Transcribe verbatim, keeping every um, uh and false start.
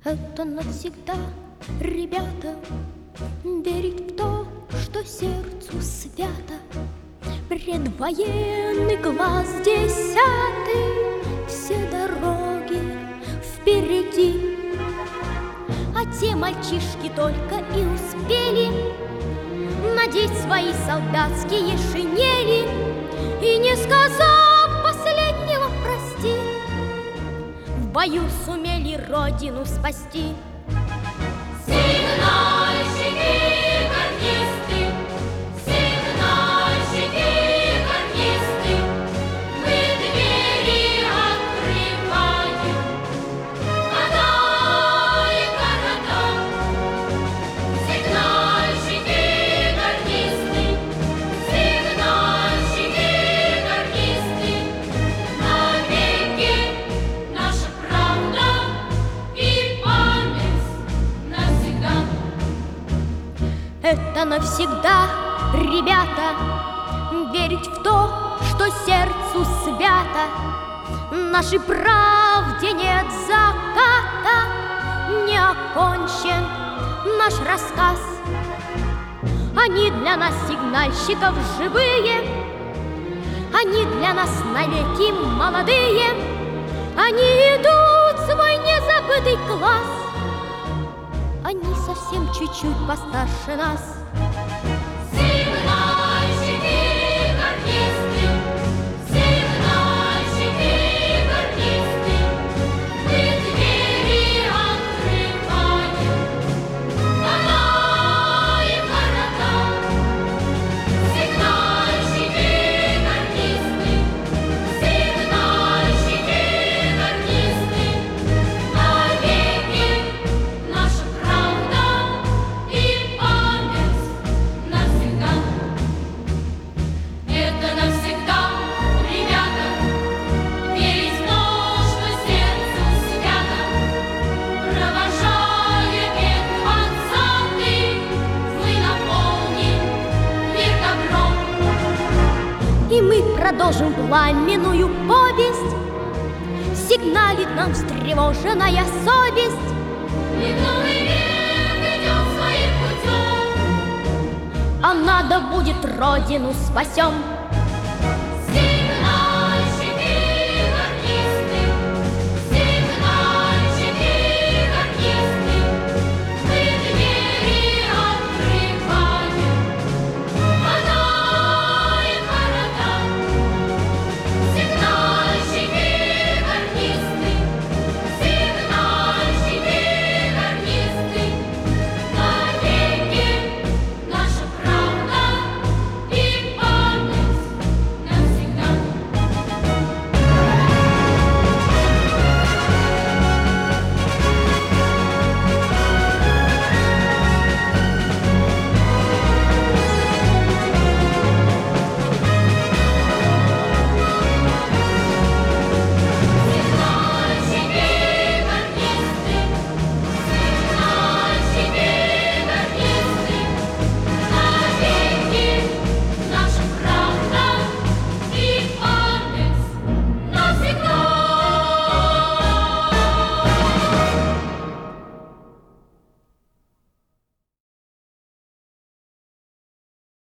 Это навсегда, ребята, верить в то, что сердцу свято. Предвоенный глаз десятый, все дороги впереди. А те мальчишки только и успели надеть свои солдатские шинели и, не сказав последнего «прости», в бою сумели родину спасти. Сигнальщики, гарнисты, сигнальщики, гарнисты, мы двери открываем, города и города. Сигнальщики, гарнисты, сигнальщики, гарнисты, навеки наша правда и память навсегда. Это навсегда, ребята, верить в то, что сердцу свято. Нашей правде нет заката, не окончен наш рассказ. Они для нас, сигнальщиков, живые, они для нас навеки молодые. Они идут в свой незабытый класс, они совсем чуть-чуть постарше нас. Сигнальщики, гарнисты, сигнальщики, гарнисты, мы двери открываем, города и города. Сигнальщики, гарнисты, сигнальщики, гарнисты, навеки наша правда и память навсегда. Это навсегда, ребята, верить в то, что сердцу свято. Провожая век двадцатый, мы наполним мир добром. И мы продолжим пламенную повесть, сигналит нам встревоженная совесть. И в новый век идем своим путем. А надо будет, родину спасем.